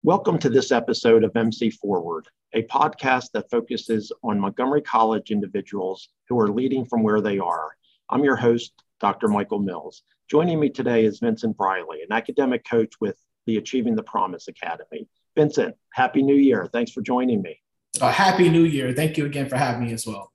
Welcome to this episode of MC Forward, a podcast that focuses on Montgomery College individuals who are leading from where they are. I'm your host, Dr. Michael Mills. Joining me today is Vincent Briley, an academic coach with the Achieving the Promise Academy. Vincent, Happy New Year. Thanks for joining me. Happy New Year. Thank you again for having me as well.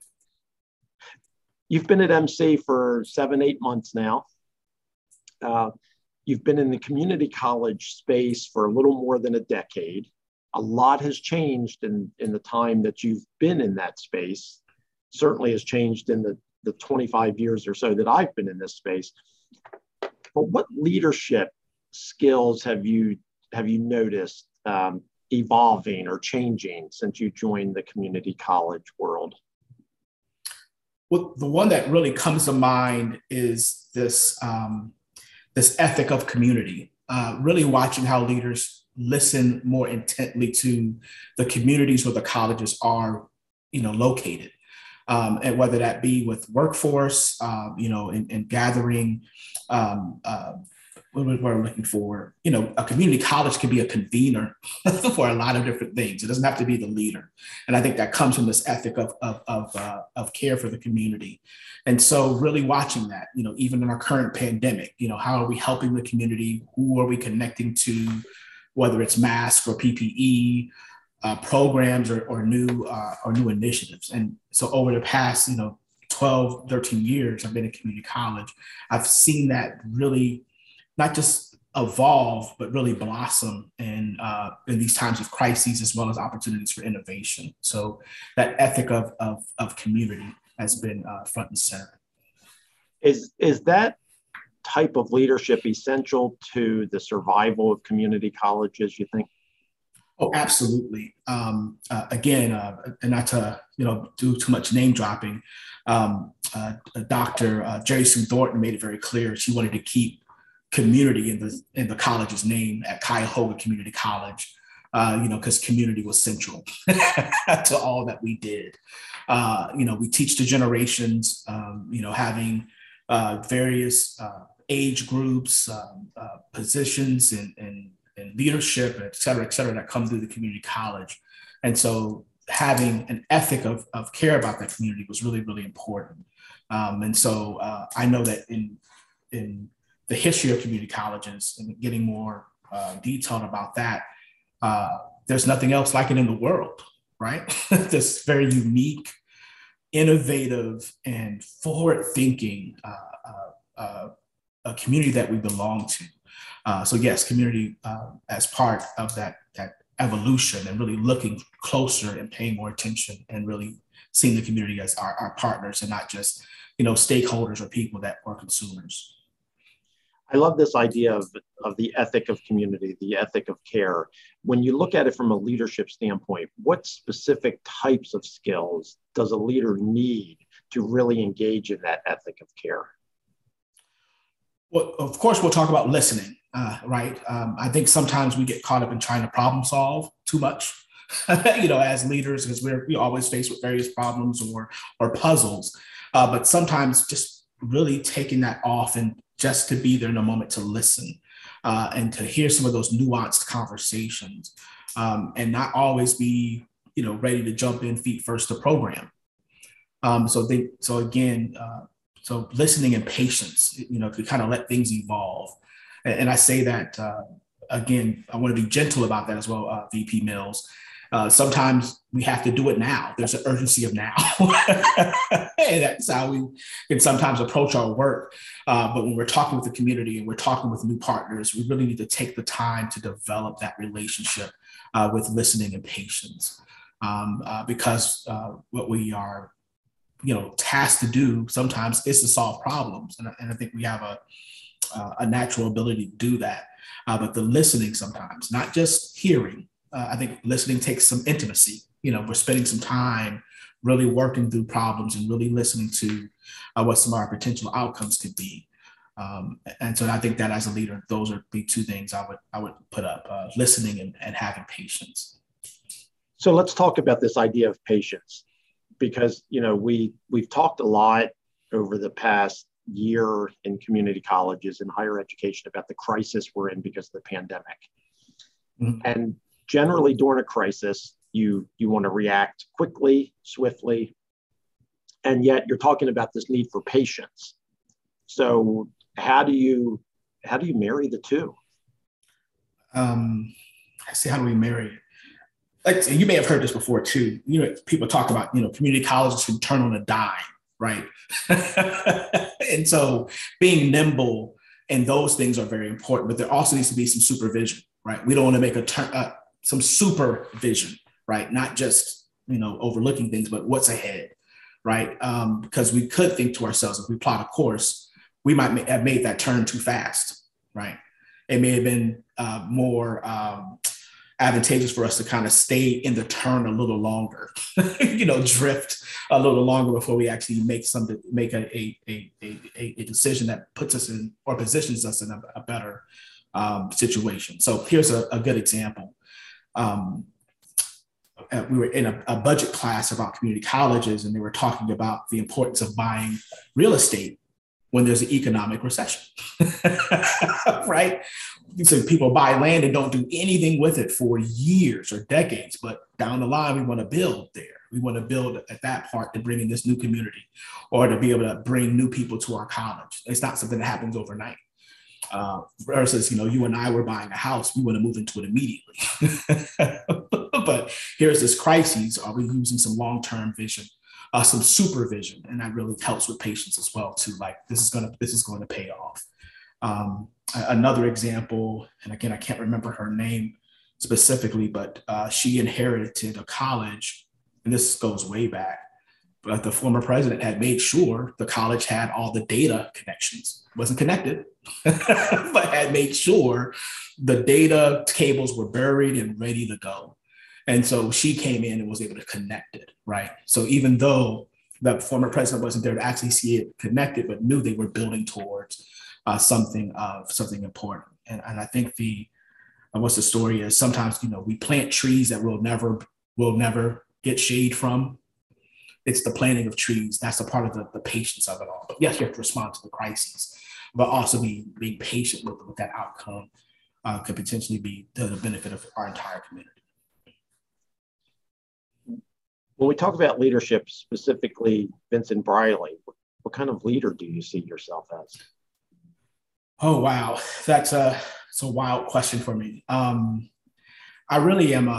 You've been at MC for 7-8 months now. You've been in the community college space for a little more than a decade. A lot has changed in the time that you've been in that space. Certainly has changed in the 25 years or so that I've been in this space. But what leadership skills have you noticed evolving or changing since you joined the community college world? Well, the one that really comes to mind is this ethic of community, really watching how leaders listen more intently to the communities where the colleges are, located. And whether that be with workforce, and gathering, what we're looking for, a community college can be a convener for a lot of different things. It doesn't have to be the leader. And I think that comes from this ethic of care for the community. And so really watching that, even in our current pandemic, how are we helping the community? Who are we connecting to, whether it's masks or PPE, programs or new initiatives. And so over the past, 12, 13 years, I've been in community college. I've seen that really not just evolve, but really blossom in these times of crises, as well as opportunities for innovation. So that ethic of community has been front and center. Is that type of leadership essential to the survival of community colleges, you think? Oh, absolutely. Again, and not to do too much name dropping, Dr. Jerry Sue Thornton made it very clear she wanted to keep community in the college's name at Cuyahoga Community College, because community was central to all that we did. We teach the generations, having various age groups, positions, and leadership, et cetera, that come through the community college. And so having an ethic of care about that community was really, really important. And so I know that in the history of community colleges and getting more detailed about that, there's nothing else like it in the world, right? This very unique, innovative, and forward-thinking a community that we belong to. So yes, community as part of that evolution and really looking closer and paying more attention and really seeing the community as our partners and not just, stakeholders or people that are consumers. I love this idea of the ethic of community, the ethic of care. When you look at it from a leadership standpoint, what specific types of skills does a leader need to really engage in that ethic of care? Well, of course, we'll talk about listening, right? I think sometimes we get caught up in trying to problem solve too much, as leaders, because we always faced with various problems or puzzles. But sometimes just really taking that off and just to be there in a moment to listen and to hear some of those nuanced conversations and not always be, ready to jump in feet first to program. So listening and patience, to kind of let things evolve. And I say that, again, I want to be gentle about that as well, VP Mills. Sometimes we have to do it now. There's an urgency of now. And that's how we can sometimes approach our work. But when we're talking with the community and we're talking with new partners, we really need to take the time to develop that relationship with listening and patience. Because what we are tasked to do sometimes is to solve problems. And I think we have a natural ability to do that. But the listening sometimes, not just hearing, I think listening takes some intimacy. We're spending some time really working through problems and really listening to what some of our potential outcomes could be. And so I think that as a leader, those are the two things I would put up, listening and having patience. So let's talk about this idea of patience, because we've talked a lot over the past year in community colleges and higher education about the crisis we're in because of the pandemic. Mhm. And generally during a crisis, you want to react quickly, swiftly, and yet you're talking about this need for patience. So how do you marry the two? Um, I see, how do we marry it? Like you may have heard this before too. People talk about community colleges can turn on a dime, right? And so being nimble and those things are very important. But there also needs to be some supervision, right? We don't want to make some supervision, right? Not just overlooking things, but what's ahead, right? Because we could think to ourselves, if we plot a course, we might have made that turn too fast, right? It may have been more advantageous for us to kind of stay in the turn a little longer, drift a little longer before we actually make a decision that puts us in or positions us in a better situation. So here's a good example. We were in a budget class about community colleges, and they were talking about the importance of buying real estate when there's an economic recession, right? So people buy land and don't do anything with it for years or decades, but down the line, we want to build there. We want to build at that part to bring in this new community or to be able to bring new people to our college. It's not something that happens overnight. Versus, you and I were buying a house, we want to move into it immediately. But here's this crisis. Are we using some long-term vision, some supervision? And that really helps with patience as well, too. Like this is going to pay off. Another example, and again, I can't remember her name specifically, but she inherited a college, and this goes way back. But the former president had made sure the college had all the data connections. It wasn't connected, but had made sure the data cables were buried and ready to go. And so she came in and was able to connect it, right? So even though the former president wasn't there to actually see it connected, but knew they were building towards something important. And I think what's the story is sometimes, we plant trees that we'll never get shade from. It's the planting of trees. That's a part of the patience of it all. But yes, you have to respond to the crises, but also being patient with that outcome could potentially be to the benefit of our entire community. When we talk about leadership, specifically Vincent Briley, what kind of leader do you see yourself as? Oh, wow. That's a wild question for me. I really am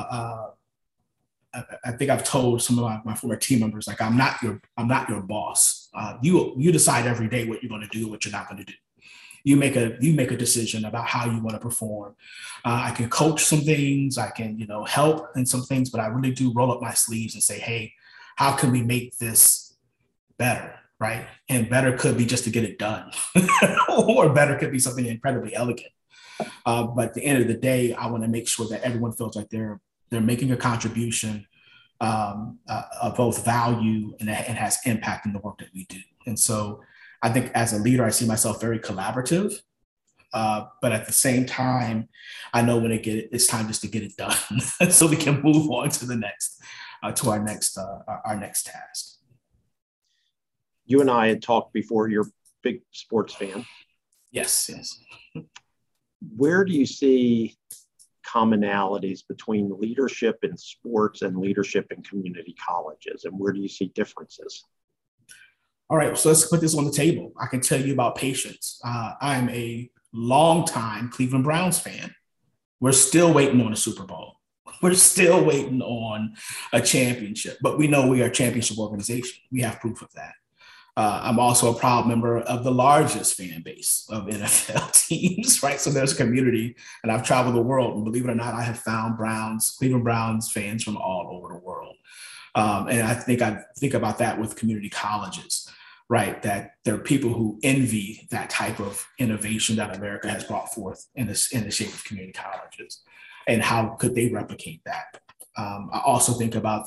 I think I've told some of my former team members, like, I'm not your boss. You decide every day what you're going to do, what you're not going to do. You make a decision about how you want to perform. I can coach some things, I can help in some things, but I really do roll up my sleeves and say, hey, how can we make this better, right? And better could be just to get it done, or better could be something incredibly elegant. But at the end of the day, I want to make sure that everyone feels like they're making a contribution of both value and has impact in the work that we do. And so I think as a leader, I see myself very collaborative, but at the same time, I know when it's time just to get it done, so we can move on to the next, to our next task. You and I had talked before. You're a big sports fan. Yes. Where do you see commonalities between leadership in sports and leadership in community colleges, and where do you see differences? All right, so let's put this on the table. I can tell you about patience. I'm a longtime Cleveland Browns fan. We're still waiting on a Super Bowl. We're still waiting on a championship, but we know we are a championship organization. We have proof of that. I'm also a proud member of the largest fan base of NFL teams, right? So there's a community, and I've traveled the world, and believe it or not, I have found Cleveland Browns fans from all over the world. And I think about that with community colleges, right? That there are people who envy that type of innovation that America has brought forth in the shape of community colleges, and how could they replicate that? I also think about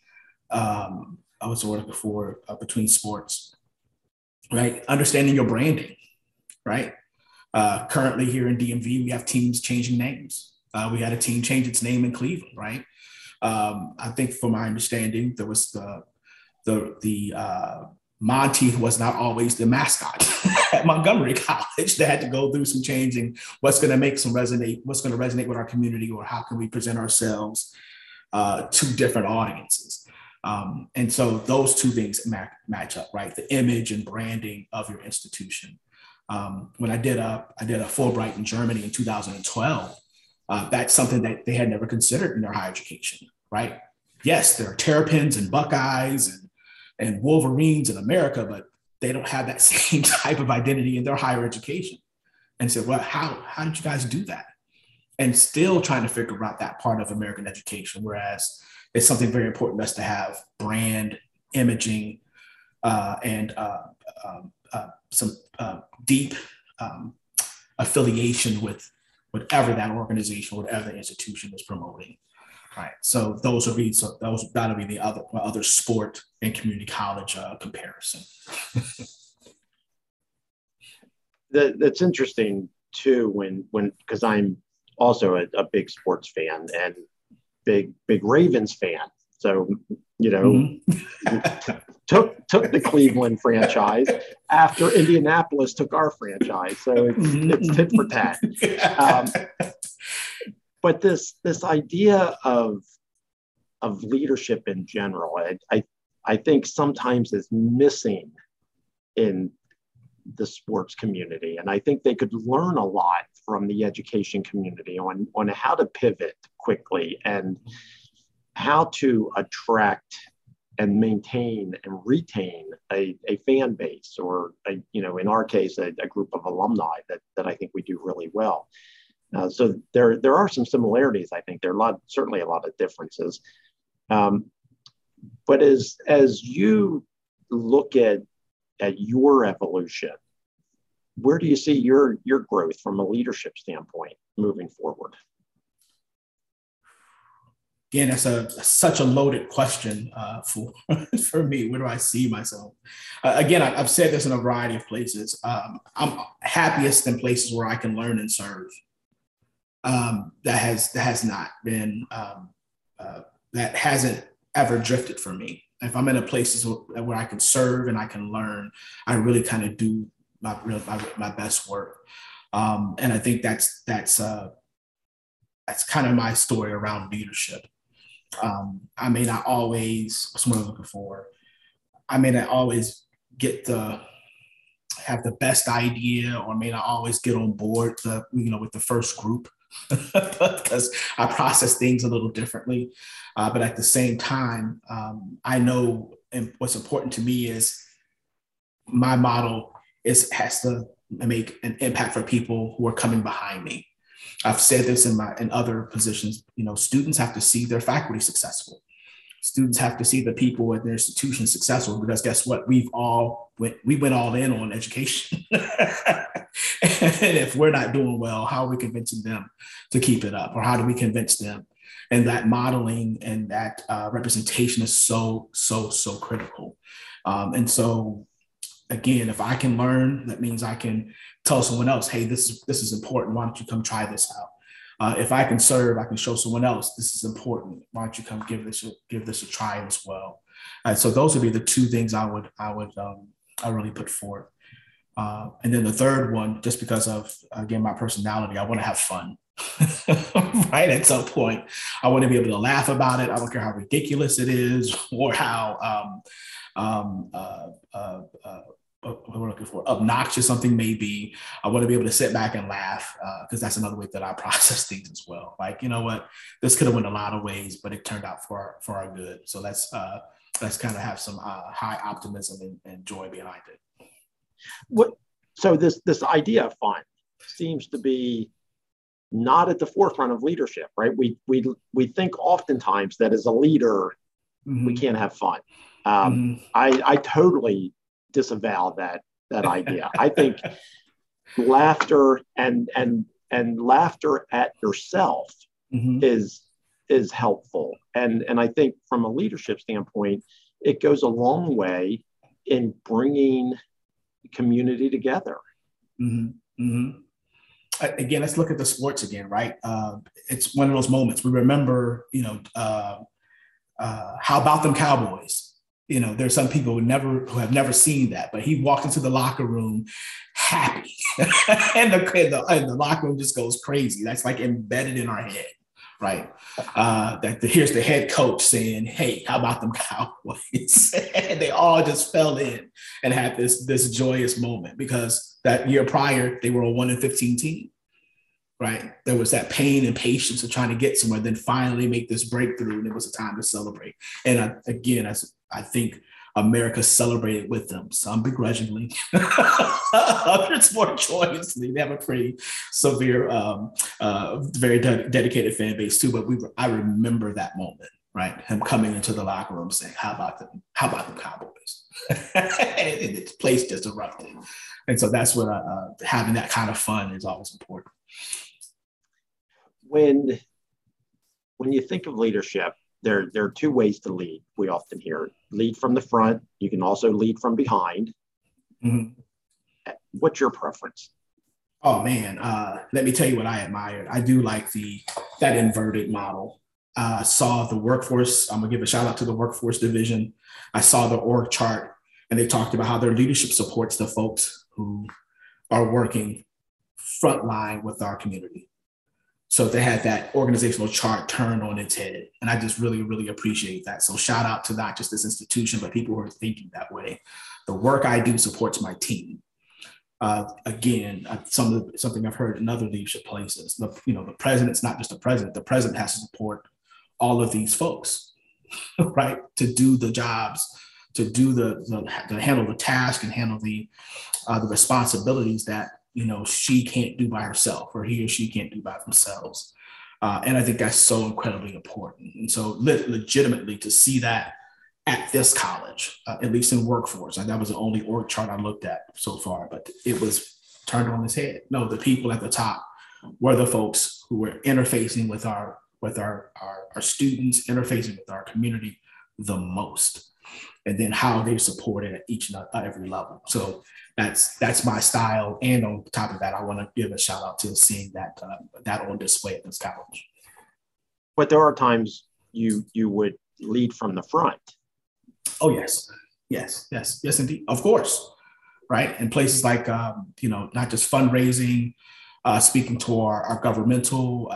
I was working before between sports, right? Understanding your branding, right? Currently here in DMV, we have teams changing names. We had a team change its name in Cleveland, right? I think from my understanding, there was the Monty was not always the mascot at Montgomery College. They had to go through some changing. What's going to resonate with our community, or how can we present ourselves to different audiences? And so those two things match up, right? The image and branding of your institution. When I did a Fulbright in Germany in 2012, that's something that they had never considered in their higher education, right? Yes, there are Terrapins and Buckeyes and Wolverines in America, but they don't have that same type of identity in their higher education. And so, well, how did you guys do that? And still trying to figure out that part of American education, whereas it's something very important to us to have brand, imaging, and some deep affiliation with whatever that organization, whatever the institution is promoting. Right. So those that'll be the other sport and community college comparison. That's interesting too, when because I'm also a big sports fan and big Ravens fan. So, you know, took the Cleveland franchise after Indianapolis took our franchise. So it's tit for tat. But this idea of leadership in general, I think sometimes is missing in the sports community. And I think they could learn a lot from the education community on how to pivot quickly and how to attract and maintain and retain a fan base, or in our case, a group of alumni that I think we do really well. So there are some similarities. I think there are certainly a lot of differences. But as you look at your evolution, where do you see your growth from a leadership standpoint moving forward? Again, that's such a loaded question for me. Where do I see myself? Again, I've said this in a variety of places. I'm happiest in places where I can learn and serve. That has not been that hasn't ever drifted for me. If I'm in a places where I can serve and I can learn, I really kind of do my best work. And I think that's kind of my story around leadership. I may not always, what's what I'm looking for, I may not always have the best idea, or may not always get on board with the first group because I process things a little differently. But at the same time, I know, and what's important to me is my model has to make an impact for people who are coming behind me. I've said this in other positions. Students have to see their faculty successful. Students have to see the people at their institution successful, because guess what? We went all in on education. And if we're not doing well, how are we convincing them to keep it up? Or how do we convince them? And that modeling and that representation is so critical. And so, again, if I can learn, that means I can tell someone else, hey, this is important. Why don't you come try this out? If I can serve, I can show someone else this is important. Why don't you come give this a try as well? So those would be the two things I really put forth. And then the third one, just because of, again, my personality, I want to have fun. Right? At some point, I want to be able to laugh about it. I don't care how ridiculous it is, or how what we're looking for, obnoxious something may be. I want to be able to sit back and laugh, because that's another way that I process things as well. Like, you know what, this could have went a lot of ways, but it turned out for our good. So let's kind of have some high optimism and joy behind it. So this idea of fun seems to be not at the forefront of leadership, right? We think oftentimes that as a leader, we can't have fun. I totally disavow that idea. I think laughter and laughter at yourself is helpful, and I think from a leadership standpoint, it goes a long way in bringing community together. Again, let's look at the sports again, right? It's one of those moments we remember. How about them Cowboys? You know, there's some people who have never seen that, but he walked into the locker room happy, and the locker room just goes crazy. That's like embedded in our head, right? Here's the head coach saying, "Hey, how about them Cowboys?" And they all just fell in and had this joyous moment because that year prior they were a 1-15 team. Right. There was that pain and patience of trying to get somewhere, then finally make this breakthrough. And it was a time to celebrate. And I think America celebrated with them, some begrudgingly, others more joyously. They have a pretty severe, very dedicated fan base too. But I remember that moment, right? Him coming into the locker room saying, how about the Cowboys? And the place just erupted. And so that's what having that kind of fun is always important. When you think of leadership, there are two ways to lead. We often hear lead from the front. You can also lead from behind. Mm-hmm. What's your preference? Oh man, let me tell you what I admired. I do like that inverted model. Saw the workforce. I'm gonna give a shout out to the workforce division. I saw the org chart, and they talked about how their leadership supports the folks who are working frontline with our community. So they had that organizational chart turned on its head. And I just really, really appreciate that. So shout out to not just this institution, but people who are thinking that way. The work I do supports my team. Again, something I've heard in other leadership places. The president's not just the president. The president has to support all of these folks, right? To do the jobs, to do to handle the task and handle the responsibilities that she can't do by herself, or he or she can't do by themselves. And I think that's so incredibly important. And so legitimately to see that at this college, at least in workforce, that was the only org chart I looked at so far, but it was turned on its head. No, the people at the top were the folks who were interfacing with our students, interfacing with our community the most, and then how they supported at each and every level. So that's my style. And on top of that, I want to give a shout out to seeing that on display at this college. But there are times you would lead from the front. Oh, yes, indeed. Of course. Right. In places like, not just fundraising, speaking to our governmental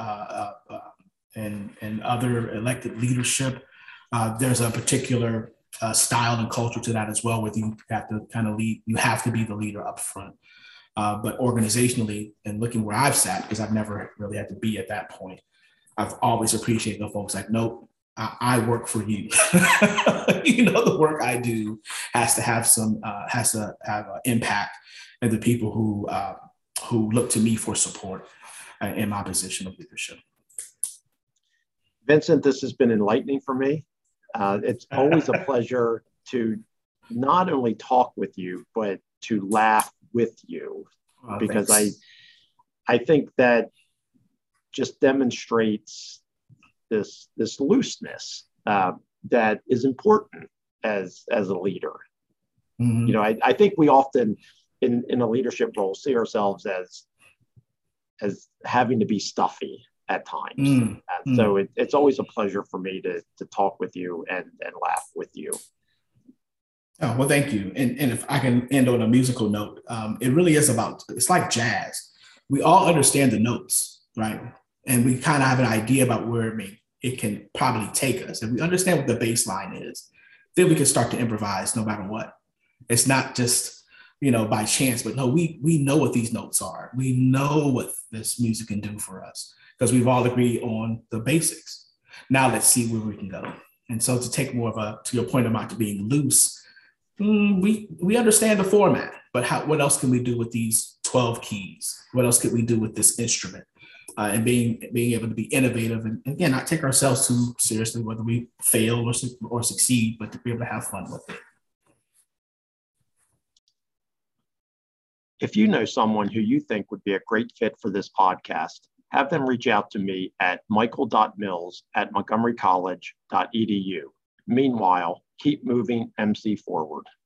and other elected leadership, there's a particular style and culture to that as well, where you have to kind of lead, you have to be the leader up front. But organizationally, and looking where I've sat, because I've never really had to be at that point, I've always appreciated the folks like, nope, I work for you. The work I do has to have an impact, and the people who look to me for support in my position of leadership. Vincent, this has been enlightening for me. It's always a pleasure to not only talk with you, but to laugh with you, because I think that just demonstrates this looseness that is important as a leader. Mm-hmm. I think we often in a leadership role see ourselves as having to be stuffy at times. So it's always a pleasure for me to talk with you and laugh with you. Oh, well, thank you. And if I can end on a musical note, it really is it's like jazz. We all understand the notes, right? And we kind of have an idea about where it can probably take us. If we understand what the bass line is, then we can start to improvise no matter what. It's not just, by chance, but no, we know what these notes are. We know what this music can do for us, because we've all agreed on the basics. Now let's see where we can go. And so to take more of to your point about being loose, we understand the format, but what else can we do with these 12 keys? What else could we do with this instrument? And being able to be innovative and again, not take ourselves too seriously, whether we fail or succeed, but to be able to have fun with it. If you know someone who you think would be a great fit for this podcast, have them reach out to me at michael.mills@montgomerycollege.edu. Meanwhile, keep moving MC forward.